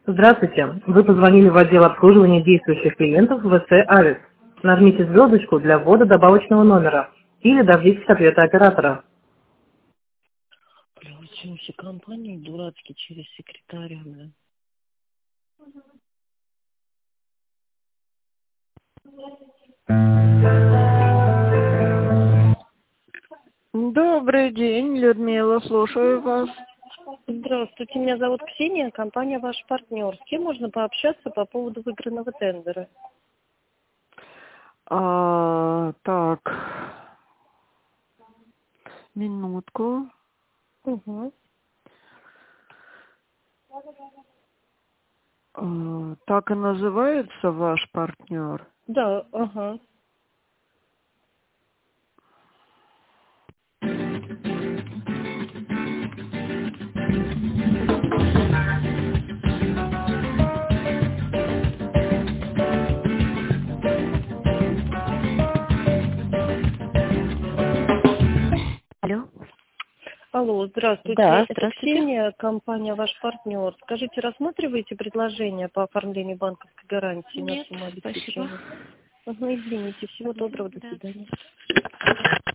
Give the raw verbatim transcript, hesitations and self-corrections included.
Здравствуйте. Вы позвонили в отдел обслуживания действующих клиентов в ВС «Авис». Нажмите звездочку для ввода добавочного номера или дождитесь ответа оператора. Бля, зачем все компании дурацкие через секретаря, бля? Добрый день, Людмила, слушаю вас. Здравствуйте, меня зовут Ксения, компания «Ваш партнер». С кем можно пообщаться по поводу выигранного тендера? А, так, минутку. Угу. А, так и называется ваш партнер? Да, ага. Алло. Алло, здравствуйте. Да, Это здравствуйте. Ксения, компания «Ваш партнер». Скажите, рассматриваете предложение по оформлению банковской гарантии на Нет, сумму спасибо. обеспечения? Угу, извините, всего доброго, до Да. свидания.